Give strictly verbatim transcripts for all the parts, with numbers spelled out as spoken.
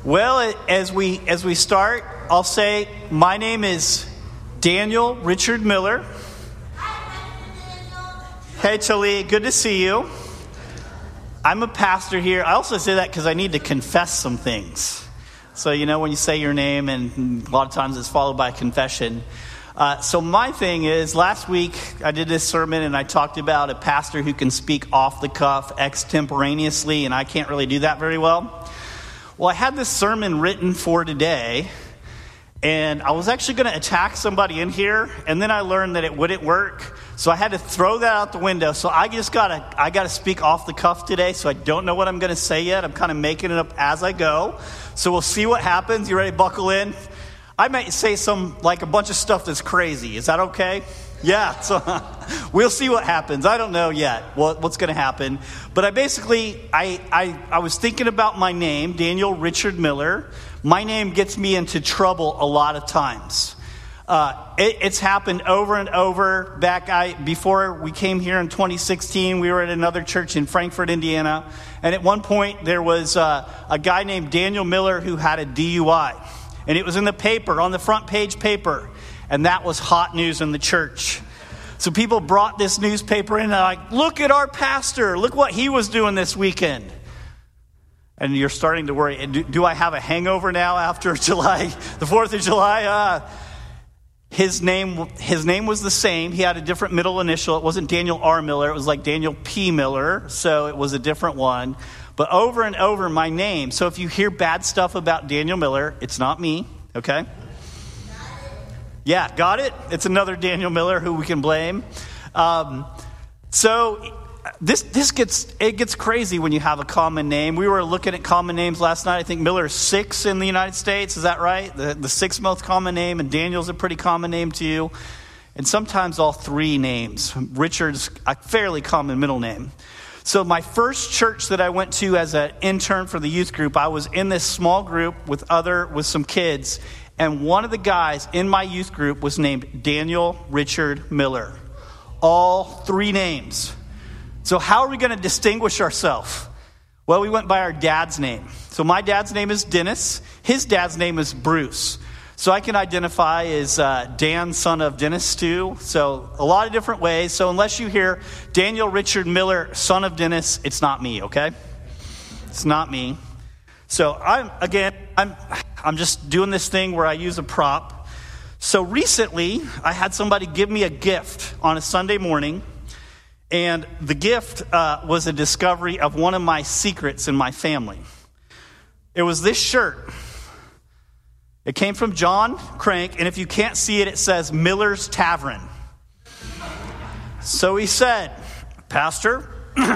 Well, as we as we start, I'll say my name is Daniel Richard Miller. Hey, Talee, good to see you. I'm a pastor here. I also say that because I need to confess some things. So, you know, when you say your name, and a lot of times it's followed by a confession. Uh, so my thing is, last week I did this sermon and I talked about a pastor who can speak off the cuff extemporaneously, and I can't really do that very well. Well, I had this sermon written for today, and I was actually going to attack somebody in here, and then I learned that it wouldn't work, so I had to throw that out the window. So I just got to I got to speak off the cuff today, so I don't know what I'm going to say yet. I'm kind of making it up as I go, so we'll see what happens. You ready to buckle in? I might say some, like a bunch of stuff that's crazy. Is that okay? Yeah, so we'll see what happens. I don't know yet what, what's going to happen. But I basically, I, I I was thinking about my name, Daniel Richard Miller. My name gets me into trouble a lot of times. Uh, it, it's happened over and over. Back I before we came here in twenty sixteen, we were at another church in Frankfort, Indiana. And at one point, there was uh, a guy named Daniel Miller who had a D U I. And it was in the paper, on the front page paper. And that was hot news in the church. So people brought this newspaper in and they're like, look at our pastor. Look what he was doing this weekend. And you're starting to worry, do, do I have a hangover now after July, the fourth of July? Uh, his name his name was the same. He had a different middle initial. It wasn't Daniel R. Miller. It was like Daniel P. Miller. So it was a different one. But over and over, my name. So if you hear bad stuff about Daniel Miller, it's not me, okay? Yeah, got it? It's another Daniel Miller who we can blame. Um, so this this gets it gets crazy when you have a common name. We were looking at common names last night. I think Miller's six in the United States. Is that right? The, the sixth most common name, and Daniel's a pretty common name to you. And sometimes all three names. Richard's a fairly common middle name. So my first church that I went to as an intern for the youth group, I was in this small group with other with some kids. And one of the guys in my youth group was named Daniel Richard Miller. All three names. So how are we going to distinguish ourselves? Well, we went by our dad's name. So my dad's name is Dennis. His dad's name is Bruce. So I can identify as uh, Dan, son of Dennis too. So a lot of different ways. So unless you hear Daniel Richard Miller, son of Dennis, it's not me, okay? It's not me. So I'm, again, I'm I'm just doing this thing where I use a prop. So recently, I had somebody give me a gift on a Sunday morning. And the gift uh, was a discovery of one of my secrets in my family. It was this shirt. It came from John Crank. And if you can't see it, it says Miller's Tavern. So he said, Pastor...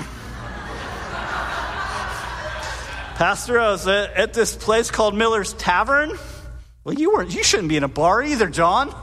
Pastor, I was at, at this place called Miller's Tavern. Well, you weren't. You shouldn't be in a bar either, John.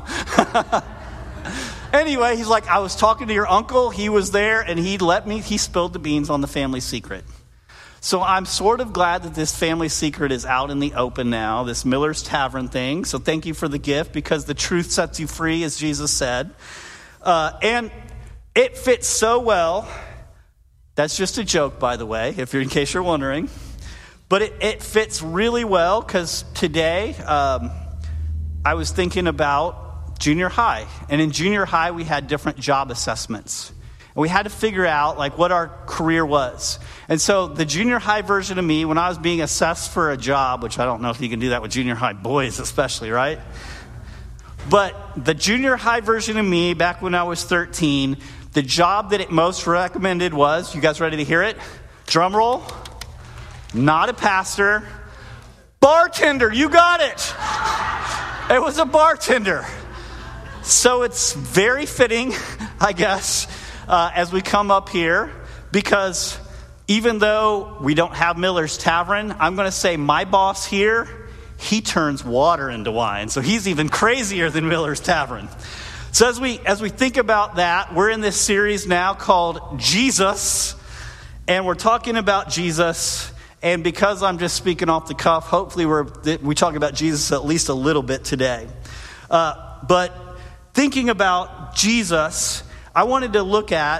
Anyway, he's like, I was talking to your uncle. He was there, and he let me. He spilled the beans on the family secret. So I'm sort of glad that this family secret is out in the open now. This Miller's Tavern thing. So thank you for the gift, because the truth sets you free, as Jesus said. Uh, and it fits so well. That's just a joke, by the way, if you're in case you're wondering. But it, it fits really well because today um, I was thinking about junior high. And in junior high, we had different job assessments. And we had to figure out like what our career was. And so the junior high version of me, when I was being assessed for a job, which I don't know if you can do that with junior high boys especially, right? But the junior high version of me, back when I was thirteen, the job that it most recommended was, you guys ready to hear it? Drum roll. Not a pastor. Bartender, you got it. It was a bartender. So it's very fitting, I guess, uh, as we come up here, because even though we don't have Miller's Tavern, I'm going to say my boss here, he turns water into wine. So he's even crazier than Miller's Tavern. So as we as we think about that, we're in this series now called Jesus, and we're talking about Jesus. And because I'm just speaking off the cuff, hopefully we're, we talk about Jesus at least a little bit today. Uh, but thinking about Jesus, I wanted to look at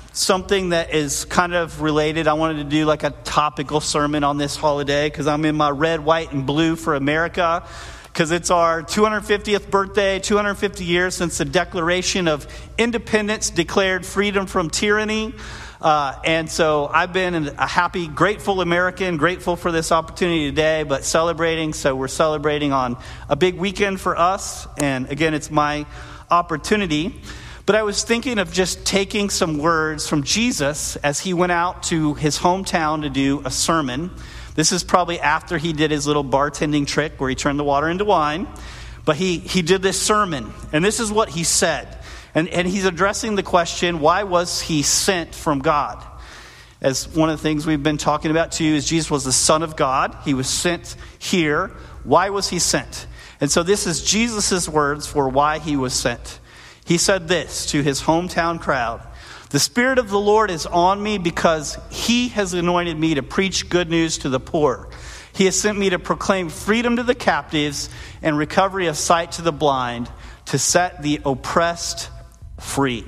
something that is kind of related. I wanted to do like a topical sermon on this holiday because I'm in my red, white, and blue for America, because it's our two hundred fiftieth birthday, two hundred fifty years since the Declaration of Independence declared freedom from tyranny. Uh, and so I've been a happy, grateful American, grateful for this opportunity today, but celebrating. So we're celebrating on a big weekend for us. And again, it's my opportunity. But I was thinking of just taking some words from Jesus as he went out to his hometown to do a sermon. This is probably after he did his little bartending trick where he turned the water into wine. But he, he did this sermon, and this is what he said. And, and he's addressing the question, why was he sent from God? As one of the things we've been talking about too is Jesus was the Son of God. He was sent here. Why was he sent? And so this is Jesus' words for why he was sent. He said this to his hometown crowd: "The Spirit of the Lord is on me because he has anointed me to preach good news to the poor. He has sent me to proclaim freedom to the captives and recovery of sight to the blind, to set the oppressed free."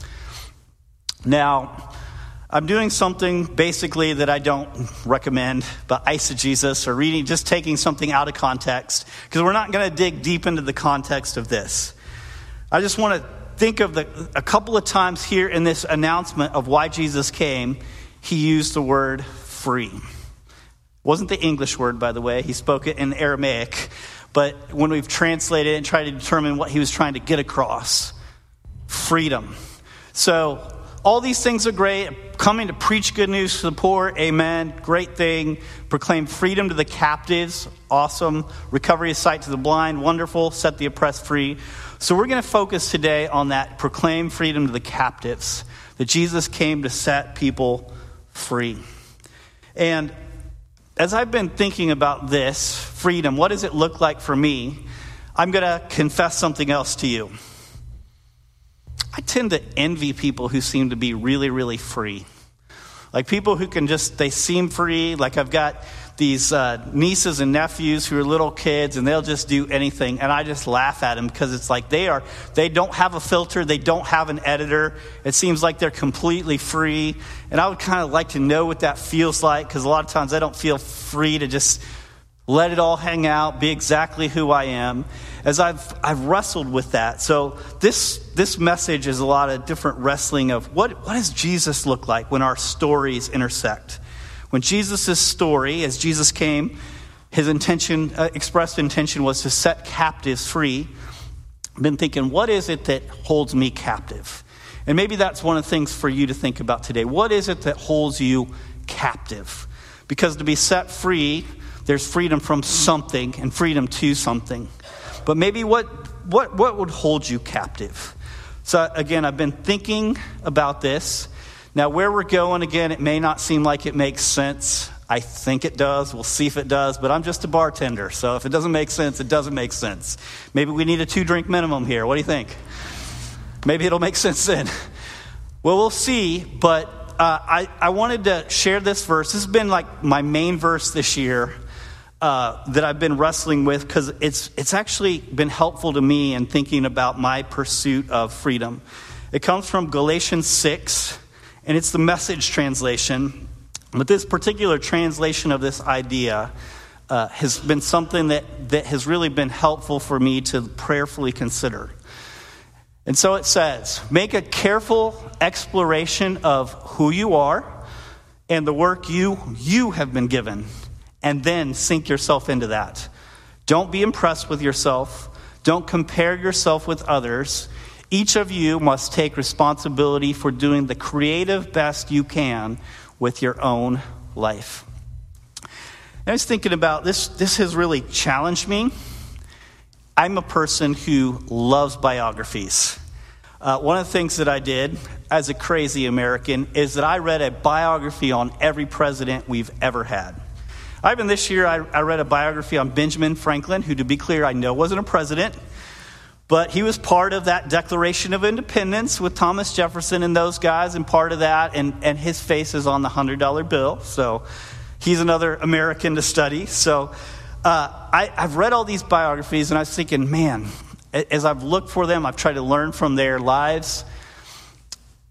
Now, I'm doing something basically that I don't recommend, but eisegesis, or reading, just taking something out of context, because we're not going to dig deep into the context of this. I just want to think of the a couple of times here in this announcement of why Jesus came, he used the word free. It wasn't the English word, by the way. He spoke it in Aramaic. But when we've translated it and tried to determine what he was trying to get across, freedom. So all these things are great. Coming to preach good news to the poor, amen. Great thing. Proclaim freedom to the captives, awesome. Recovery of sight to the blind, wonderful. Set the oppressed free. So we're going to focus today on that. Proclaim freedom to the captives. That Jesus came to set people free. And as I've been thinking about this, freedom, what does it look like for me? I'm going to confess something else to you. I tend to envy people who seem to be really, really free. Like people who can just, they seem free. Like I've got these uh, nieces and nephews who are little kids, and they'll just do anything. And I just laugh at them because it's like they are, they don't have a filter. They don't have an editor. It seems like they're completely free. And I would kind of like to know what that feels like, because a lot of times I don't feel free to just let it all hang out, be exactly who I am. As I've I've wrestled with that. So this this message is a lot of different wrestling of what, what does Jesus look like when our stories intersect? When Jesus' story, as Jesus came, his intention, uh, expressed intention was to set captives free. I've been thinking, what is it that holds me captive? And maybe that's one of the things for you to think about today. What is it that holds you captive? Because to be set free, there's freedom from something and freedom to something. But maybe what what what would hold you captive? So again, I've been thinking about this. Now, where we're going, again, it may not seem like it makes sense. I think it does. We'll see if it does. But I'm just a bartender. So if it doesn't make sense, it doesn't make sense. Maybe we need a two-drink minimum here. What do you think? Maybe it'll make sense then. Well, we'll see. But uh, I, I wanted to share this verse. This has been like my main verse this year uh, that I've been wrestling with, because it's, it's actually been helpful to me in thinking about my pursuit of freedom. It comes from Galatians six. And it's the Message translation. But this particular translation of this idea uh, has been something that, that has really been helpful for me to prayerfully consider. And so it says, make a careful exploration of who you are and the work you, you have been given, and then sink yourself into that. Don't be impressed with yourself. Don't compare yourself with others. Each of you must take responsibility for doing the creative best you can with your own life. And I was thinking about this. This has really challenged me. I'm a person who loves biographies. Uh, one of the things that I did as a crazy American is that I read a biography on every president we've ever had. Even this year, I, I read a biography on Benjamin Franklin, who, to be clear, I know wasn't a president. But he was part of that Declaration of Independence with Thomas Jefferson and those guys, and part of that, and, and his face is on the one hundred dollar bill. So he's another American to study. So uh, I, I've read all these biographies, and I was thinking, man, as I've looked for them, I've tried to learn from their lives.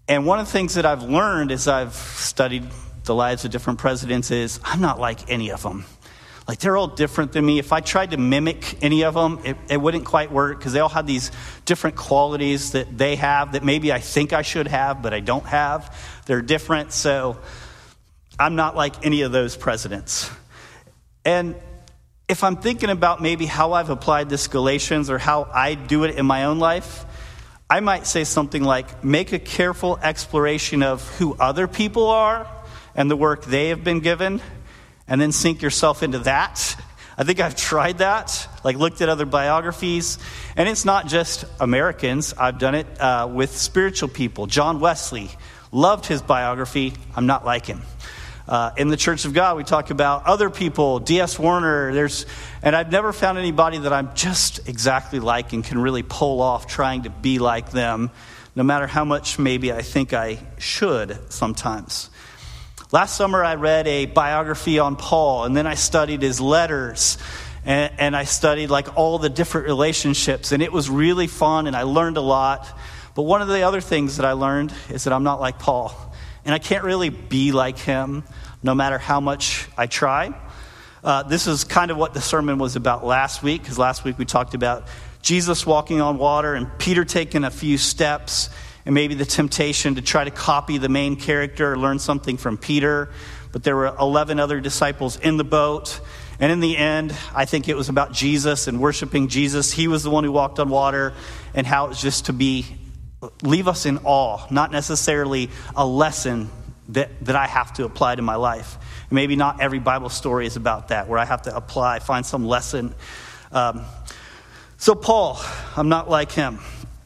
And one of the things that I've learned as I've studied the lives of different presidents is I'm not like any of them. Like, they're all different than me. If I tried to mimic any of them, it, it wouldn't quite work because they all have these different qualities that they have that maybe I think I should have, but I don't have. They're different, so I'm not like any of those presidents. And if I'm thinking about maybe how I've applied this Galatians or how I do it in my own life, I might say something like, make a careful exploration of who other people are and the work they have been given, and then sink yourself into that. I think I've tried that, like looked at other biographies. And it's not just Americans. I've done it uh, with spiritual people. John Wesley, loved his biography. I'm not like him. Uh, in the Church of God, we talk about other people, D S Warner. There's, and I've never found anybody that I'm just exactly like and can really pull off trying to be like them, no matter how much maybe I think I should sometimes. Last summer, I read a biography on Paul, and then I studied his letters, and, and I studied like all the different relationships, and it was really fun, and I learned a lot. But one of the other things that I learned is that I'm not like Paul, and I can't really be like him, no matter how much I try. Uh, this is kind of what the sermon was about last week, because last week we talked about Jesus walking on water and Peter taking a few steps, and maybe the temptation to try to copy the main character or learn something from Peter. But there were eleven other disciples in the boat. And in the end, I think it was about Jesus and worshiping Jesus. He was the one who walked on water, and how it's just to be, leave us in awe, not necessarily a lesson that, that I have to apply to my life. Maybe not every Bible story is about that, where I have to apply, find some lesson. Um, so Paul, I'm not like him.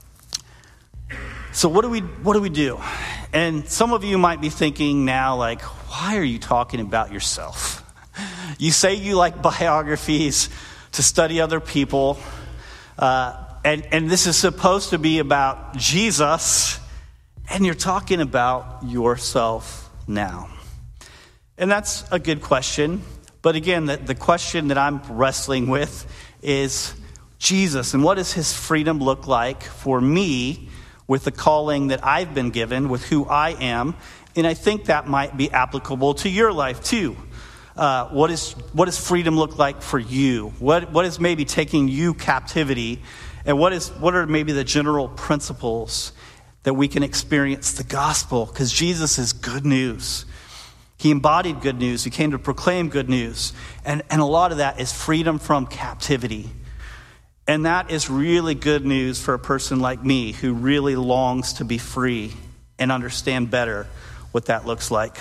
So what do we what do we do? And some of you might be thinking now, like, why are you talking about yourself? You say you like biographies to study other people, uh, and, and this is supposed to be about Jesus, and you're talking about yourself now. And that's a good question. But again, the, the question that I'm wrestling with is Jesus, and what does his freedom look like for me with the calling that I've been given, with who I am? And I think that might be applicable to your life too. Uh, what is what does freedom look like for you? What what is maybe taking you captivity? And what is what are maybe the general principles that we can experience the gospel? Because Jesus is good news. He embodied good news. He came to proclaim good news. And, and a lot of that is freedom from captivity. And that is really good news for a person like me who really longs to be free and understand better what that looks like.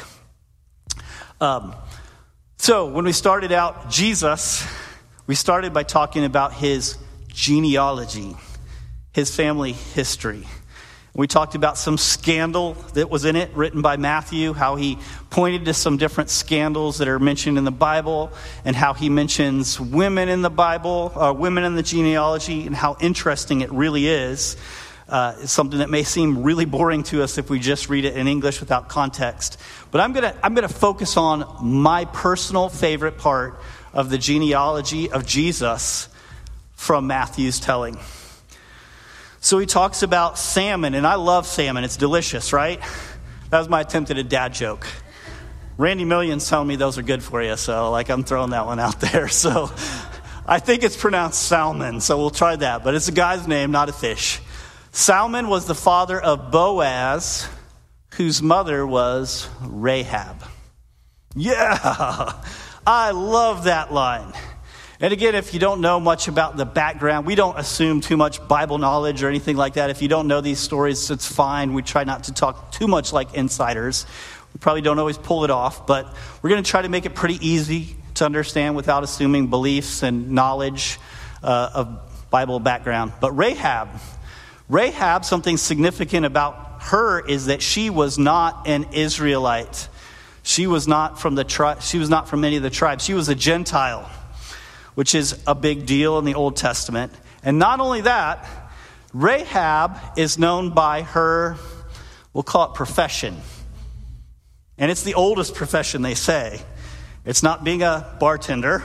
Um, so when we started out Jesus, we started by talking about his genealogy, his family history. We talked about some scandal that was in it, written by Matthew, how he pointed to some different scandals that are mentioned in the Bible, and how he mentions women in the Bible, uh, women in the genealogy, and how interesting it really is. Uh, it's something that may seem really boring to us if we just read it in English without context. But I'm gonna I'm gonna focus on my personal favorite part of the genealogy of Jesus from Matthew's telling. So he talks about salmon, and I love salmon. It's delicious, right? That was my attempt at a dad joke. Randy Million's telling me those are good for you, so like I'm throwing that one out there. So I think it's pronounced salmon, so we'll try that. But it's a guy's name, not a fish. Salmon was the father of Boaz, whose mother was Rahab. Yeah, I love that line. And again, if you don't know much about the background, we don't assume too much Bible knowledge or anything like that. If you don't know these stories, it's fine. We try not to talk too much like insiders. We probably don't always pull it off, but we're going to try to make it pretty easy to understand without assuming beliefs and knowledge uh, of Bible background. But Rahab, Rahab, something significant about her is that she was not an Israelite. She was not from the tri- She was not from any of the tribes. She was a Gentile, which is a big deal in the Old Testament. And not only that, Rahab is known by her, we'll call it profession. And it's the oldest profession, they say. It's not being a bartender.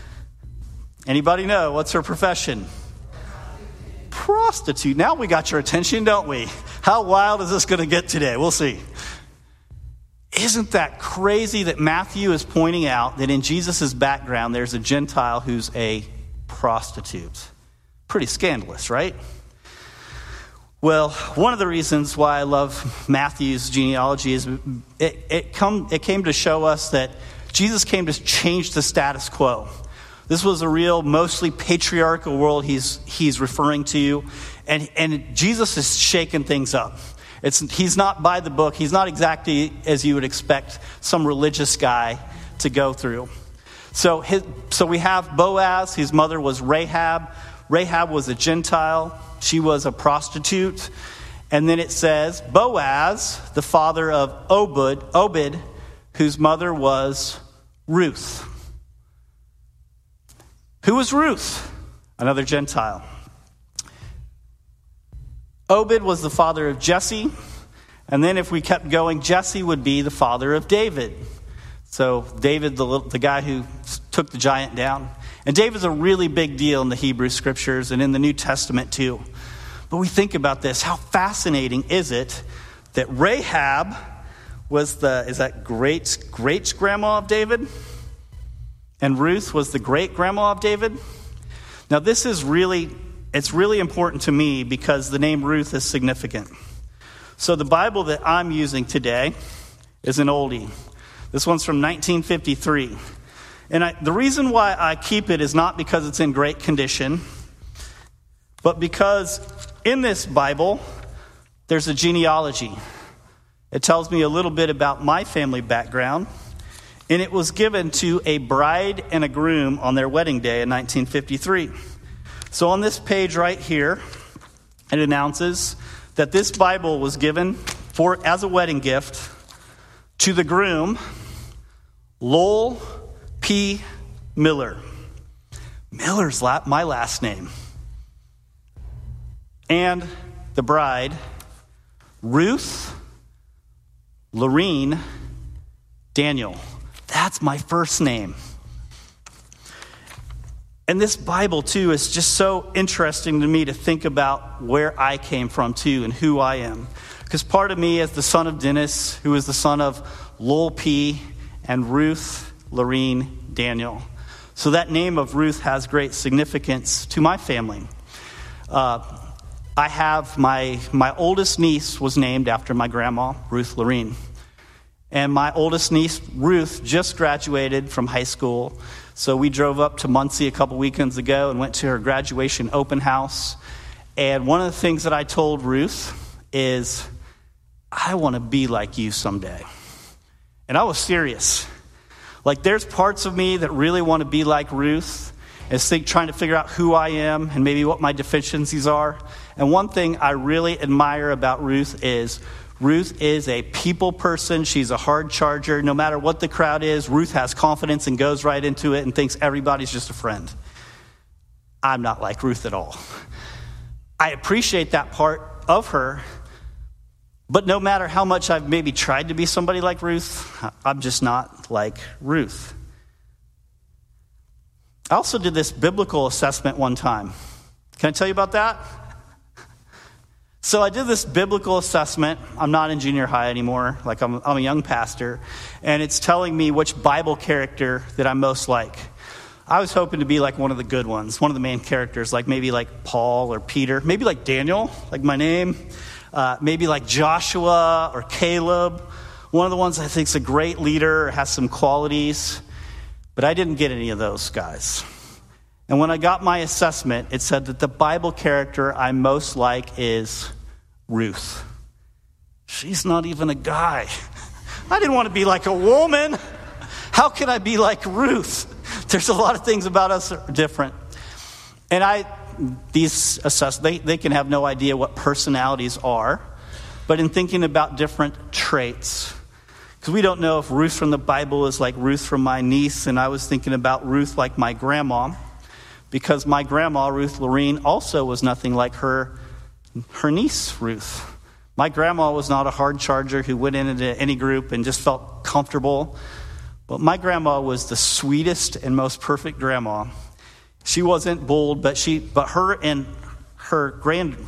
Anybody know what's her profession? Prostitute. Now we got your attention, don't we? How wild is this going to get today? We'll see. Isn't that crazy that Matthew is pointing out that in Jesus' background there's a Gentile who's a prostitute? Pretty scandalous, right? Well, one of the reasons why I love Matthew's genealogy is it, it, come, it came to show us that Jesus came to change the status quo. This was a real, mostly patriarchal world he's he's referring to, and, and Jesus is shaking things up. It's, he's not by the book. He's not exactly as you would expect some religious guy to go through. So, his, so we have Boaz, whose mother was Rahab. Rahab was a Gentile. She was a prostitute. And then it says Boaz, the father of Obed, Obed, whose mother was Ruth. Who was Ruth? Another Gentile. Obed was the father of Jesse. And then if we kept going, Jesse would be the father of David. So David, the, the guy who took the giant down. And David's a really big deal in the Hebrew scriptures and in the New Testament too. But we think about this. How fascinating is it that Rahab was the, is that great, great grandma of David? And Ruth was the great grandma of David? Now this is really, it's really important to me because the name Ruth is significant. So the Bible that I'm using today is an oldie. This one's from nineteen fifty-three. And I, the reason why I keep it is not because it's in great condition, but because in this Bible, there's a genealogy. It tells me a little bit about my family background, and it was given to a bride and a groom on their wedding day in nineteen fifty-three. So on this page right here, it announces that this Bible was given for as a wedding gift to the groom, Lowell P. Miller. Miller's la- my last name. And the bride, Ruth Lorene Daniel. That's my first name. And this Bible, too, is just so interesting to me to think about where I came from, too, and who I am. Because part of me is the son of Dennis, who is the son of Lowell P. and Ruth Lorene Daniel. So that name of Ruth has great significance to my family. Uh, I have my, my oldest niece was named after my grandma, Ruth Lorene. And my oldest niece, Ruth, just graduated from high school. So we drove up to Muncie a couple weekends ago and went to her graduation open house. And one of the things that I told Ruth is, I want to be like you someday. And I was serious. Like there's parts of me that really want to be like Ruth and think, trying to figure out who I am and maybe what my deficiencies are. And one thing I really admire about Ruth is Ruth is a people person. She's a hard charger. No matter what the crowd is, Ruth has confidence and goes right into it and thinks everybody's just a friend. I'm not like Ruth at all. I appreciate that part of her, but no matter how much I've maybe tried to be somebody like Ruth, I'm just not like Ruth. I also did this biblical assessment one time. Can I tell you about that? So I did this biblical assessment. I'm not in junior high anymore. Like I'm, I'm a young pastor. And it's telling me which Bible character that I'm most like. I was hoping to be like one of the good ones, one of the main characters, like maybe like Paul or Peter, maybe like Daniel, like my name, uh, maybe like Joshua or Caleb, one of the ones I think is a great leader, has some qualities, but I didn't get any of those guys. And when I got my assessment, it said that the Bible character I'm most like is Ruth. She's not even a guy. I didn't want to be like a woman. How can I be like Ruth? There's a lot of things about us that are different. And I, these assess, they, they can have no idea what personalities are. But in thinking about different traits, because we don't know if Ruth from the Bible is like Ruth from my niece, and I was thinking about Ruth like my grandma, because my grandma, Ruth Lorene, also was nothing like her, her niece, Ruth. My grandma was not a hard charger who went into any group and just felt comfortable. But my grandma was the sweetest and most perfect grandma. She wasn't bold, but she, but her and her grand, great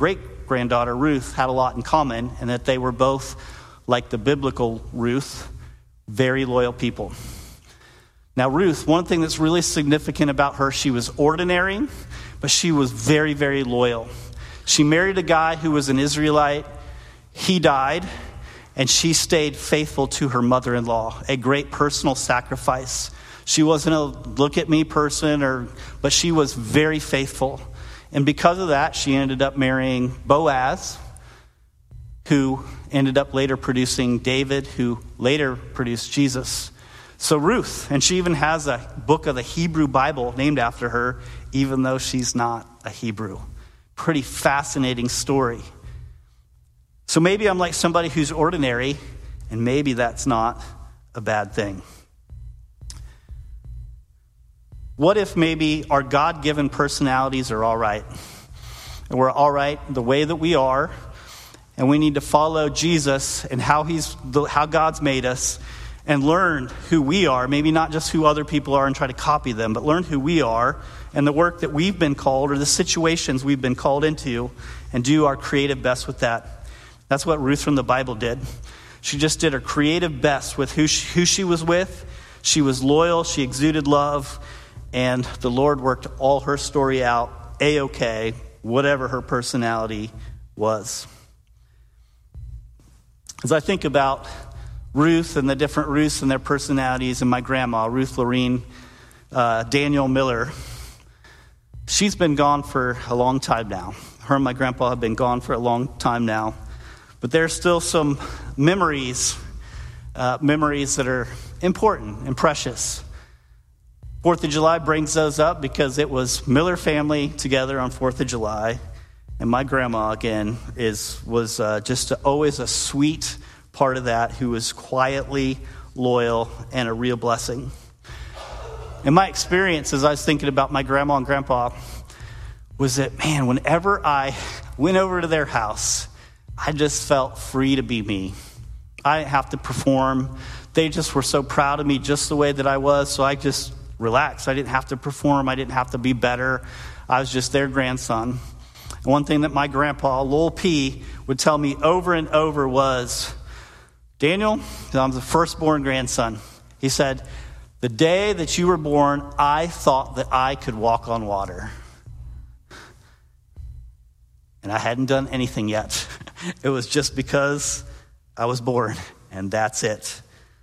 great-granddaughter Ruth had a lot in common, and that they were both, like the biblical Ruth, very loyal people. Now, Ruth, one thing that's really significant about her, she was ordinary, but she was very, very loyal. She married a guy who was an Israelite. He died, and she stayed faithful to her mother-in-law, a great personal sacrifice. She wasn't a look-at-me person, or, but she was very faithful. And because of that, she ended up marrying Boaz, who ended up later producing David, who later produced Jesus. So Ruth, and she even has a book of the Hebrew Bible named after her, even though she's not a Hebrew. Pretty fascinating story. So maybe I'm like somebody who's ordinary, and maybe that's not a bad thing. What if maybe our God-given personalities are all right? And we're all right the way that we are, and we need to follow Jesus and how he's how God's made us, and learn who we are, maybe not just who other people are and try to copy them, but learn who we are and the work that we've been called, or the situations we've been called into, and do our creative best with that. That's what Ruth from the Bible did. She just did her creative best with who she, who she was with. She was loyal, she exuded love, and the Lord worked all her story out, A-okay, whatever her personality was. As I think about Ruth and the different Ruths and their personalities, and my grandma, Ruth Lorene uh, Daniel Miller, she's been gone for a long time now. Her and my grandpa have been gone for a long time now. But there's still some memories, uh, memories that are important and precious. Fourth of July brings those up because it was Miller family together on Fourth of July. And my grandma, again, is was uh, just a, always a sweet part of that, who was quietly loyal and a real blessing. And my experience as I was thinking about my grandma and grandpa was that, man, whenever I went over to their house, I just felt free to be me. I didn't have to perform. They just were so proud of me just the way that I was, so I just relaxed. I didn't have to perform. I didn't have to be better. I was just their grandson. And one thing that my grandpa, Lowell P., would tell me over and over was, Daniel, I'm the firstborn grandson. He said, the day that you were born, I thought that I could walk on water. And I hadn't done anything yet. It was just because I was born, and that's it.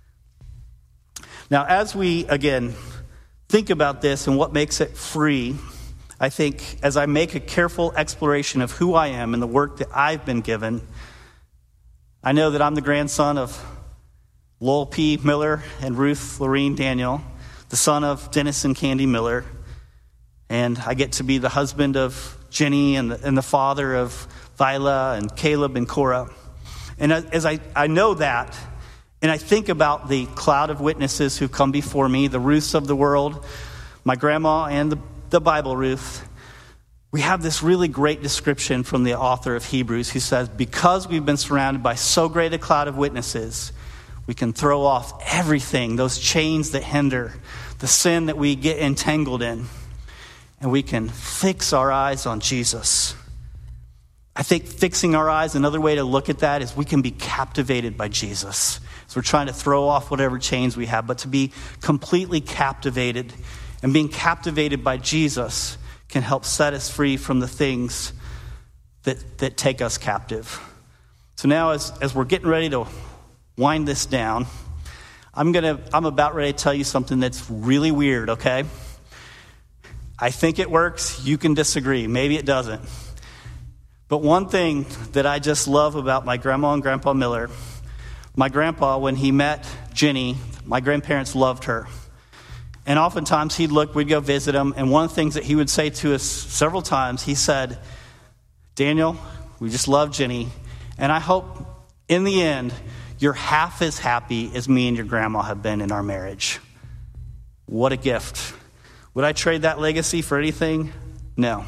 Now, as we, again, think about this and what makes it free, I think as I make a careful exploration of who I am and the work that I've been given, I know that I'm the grandson of Lowell P. Miller and Ruth Lorene Daniel, the son of Dennis and Candy Miller, and I get to be the husband of Jenny and the, and the father of Vila and Caleb and Cora. And as I, I know that, and I think about the cloud of witnesses who come before me, the Ruths of the world, my grandma and the, the Bible Ruth, we have this really great description from the author of Hebrews who says, because we've been surrounded by so great a cloud of witnesses, we can throw off everything, those chains that hinder, the sin that we get entangled in, and we can fix our eyes on Jesus. I think fixing our eyes, another way to look at that is we can be captivated by Jesus. So we're trying to throw off whatever chains we have, but to be completely captivated, and being captivated by Jesus can help set us free from the things that, that take us captive. So now as, as we're getting ready to wind this down, I'm gonna I'm about ready to tell you something that's really weird, okay? I think it works. You can disagree. Maybe it doesn't. But one thing that I just love about my grandma and grandpa Miller, my grandpa, when he met Jenny, my grandparents loved her. And oftentimes he'd look, we'd go visit him, and one of the things that he would say to us several times, he said, Daniel, we just love Jenny, and I hope in the end you're half as happy as me and your grandma have been in our marriage. What a gift. Would I trade that legacy for anything? No.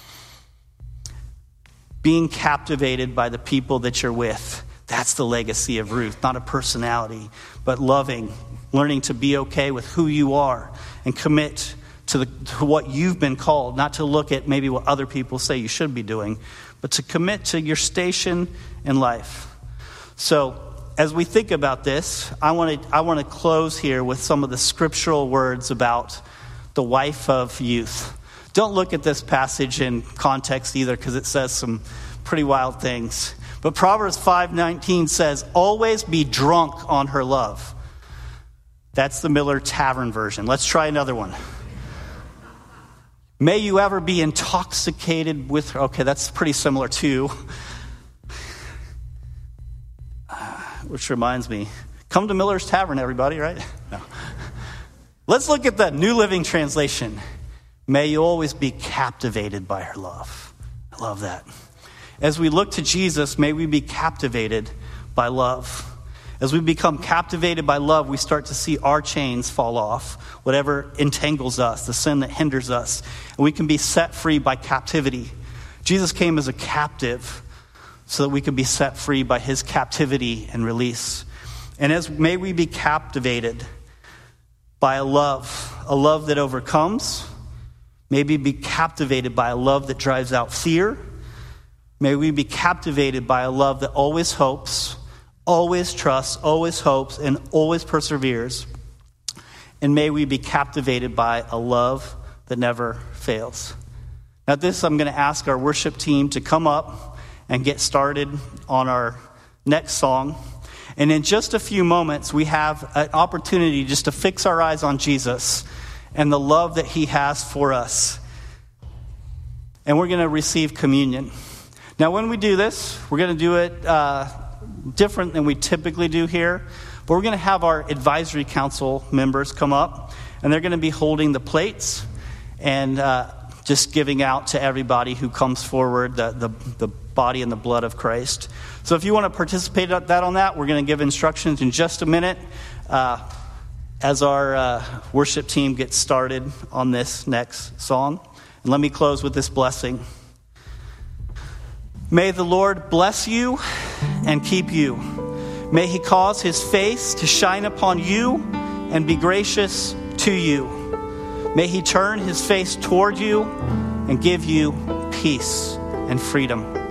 Being captivated by the people that you're with, that's the legacy of Ruth, not a personality, but loving, learning to be okay with who you are and commit to, the, to what you've been called, not to look at maybe what other people say you should be doing, but but to commit to your station in life. So as we think about this, I want to I want to close here with some of the scriptural words about the wife of youth. Don't look at this passage in context either, because it says some pretty wild things. But Proverbs five nineteen says, always be drunk on her love. That's the Miller Tavern version. Let's try another one. May you ever be intoxicated with her. Okay, that's pretty similar too. Which reminds me, come to Miller's Tavern, everybody, right? No. Let's look at the New Living Translation. May you always be captivated by her love. I love that. As we look to Jesus, may we be captivated by love. As we become captivated by love, we start to see our chains fall off, whatever entangles us, the sin that hinders us, and we can be set free by captivity. Jesus came as a captive so that we can be set free by his captivity and release. And as may we be captivated by a love, a love that overcomes. May we be captivated by a love that drives out fear. May we be captivated by a love that always hopes, always trusts, always hopes, and always perseveres. And may we be captivated by a love that never fails. Now this, I'm going to ask our worship team to come up and get started on our next song. And in just a few moments, we have an opportunity just to fix our eyes on Jesus and the love that he has for us. And we're going to receive communion. Now, when we do this, we're going to do it uh, different than we typically do here. But we're going to have our advisory council members come up, and they're going to be holding the plates and uh, just giving out to everybody who comes forward the, the, the body and the blood of Christ. So if you want to participate in that on that, we're going to give instructions in just a minute uh, as our uh, worship team gets started on this next song. And let me close with this blessing. May the Lord bless you and keep you. May he cause his face to shine upon you and be gracious to you. May he turn his face toward you and give you peace and freedom.